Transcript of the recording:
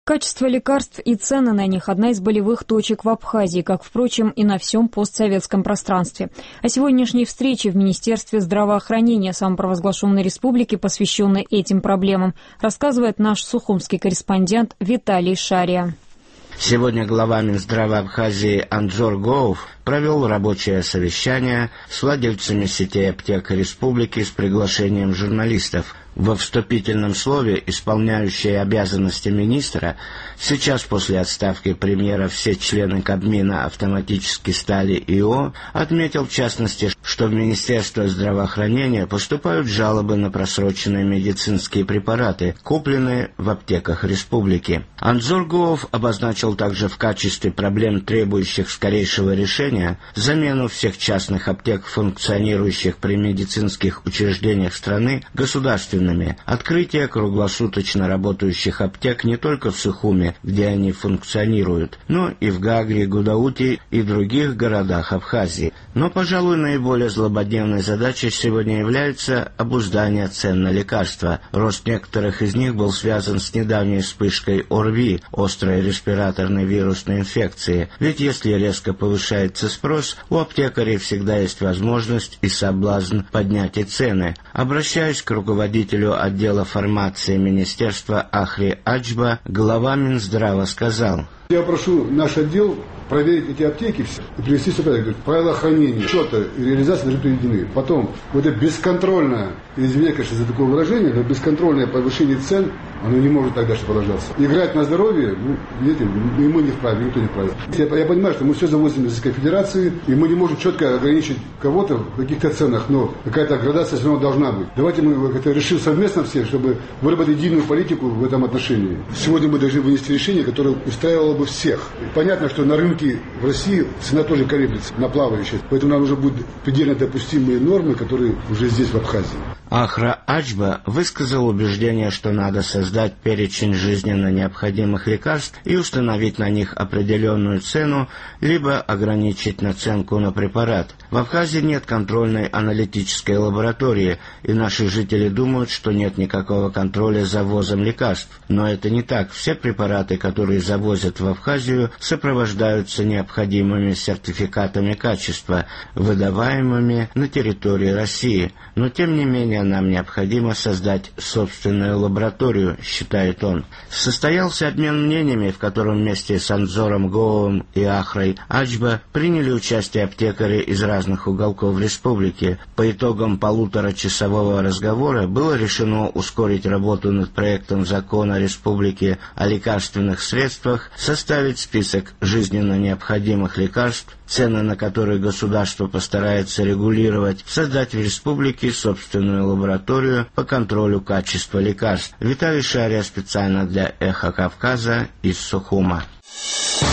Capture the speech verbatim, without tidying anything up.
Качество лекарств и цены на них – одна из болевых точек в Абхазии, как, впрочем, и на всем постсоветском пространстве. О сегодняшней встрече в Министерстве здравоохранения самопровозглашенной республики, посвященной этим проблемам, рассказывает наш сухумский корреспондент Виталий Шария. Сегодня глава Минздрава Абхазии Анджор Гоув провел рабочее совещание с владельцами сетей аптек республики с приглашением журналистов. Во вступительном слове исполняющий обязанности министра, сейчас после отставки премьера все члены Кабмина автоматически стали ИО, отметил в частности, что в Министерство здравоохранения поступают жалобы на просроченные медицинские препараты, купленные в аптеках республики. Анджор Гоув обозначил также в качестве проблем, требующих скорейшего решения, замену всех частных аптек, функционирующих при медицинских учреждениях страны, государственными. Открытие круглосуточно работающих аптек не только в Сухуме, где они функционируют, но и в Гагре, Гудауте и других городах Абхазии. Но, пожалуй, наиболее злободневной задачей сегодня является обуздание цен на лекарства. Рост некоторых из них был связан с недавней вспышкой ОРВИ, острой респираторной вирусной инфекции. Ведь если резко повышается спрос, у аптекарей всегда есть возможность и соблазн поднять и цены. Обращаясь к руководителю отдела фармации Министерства Ахри Аджба, глава Минздрава сказал: «Я прошу наш отдел проверить эти аптеки все и привести все в порядок. Правила хранения, счета и реализации должны приведены. Потом, вот это бесконтрольное, извиняюсь, конечно, за такое выражение, но бесконтрольное повышение цен, оно не может так дальше продолжаться. Играть на здоровье, ну, видите, и мы не вправе, никто не вправе. Я, я понимаю, что мы все завозим из Российской Федерации, и мы не можем четко ограничить кого-то в каких-то ценах, но какая-то градация все равно должна быть. Давайте мы это решим совместно все, чтобы выработать единую политику в этом отношении. Сегодня мы должны вынести решение, которое устраивало бы всех. Понятно, что на рынке в России цена тоже колеблется, на плавающей, поэтому нам нужно будут предельно допустимые нормы, которые уже здесь, в Абхазии. Ахра Аджба высказал убеждение, что надо создать перечень жизненно необходимых лекарств и установить на них определенную цену, либо ограничить наценку на препарат. В Абхазии нет контрольной аналитической лаборатории, и наши жители думают, что нет никакого контроля за ввозом лекарств. Но это не так. Все препараты, которые завозят в Абхазию, сопровождаются необходимыми сертификатами качества, выдаваемыми на территории России. Но тем не менее нам необходимо создать собственную лабораторию, считает он. Состоялся обмен мнениями, в котором вместе с Анджором Гоувом и Ахрой Аджба приняли участие аптекари из разных уголков республики. По итогам полуторачасового разговора было решено ускорить работу над проектом закона республики о лекарственных средствах, составить список жизненно необходимых лекарств, цены на которые государство постарается регулировать, создать в республике собственную лабораторию по контролю качества лекарств. Виталий Шария специально для Эхо Кавказа из Сухума.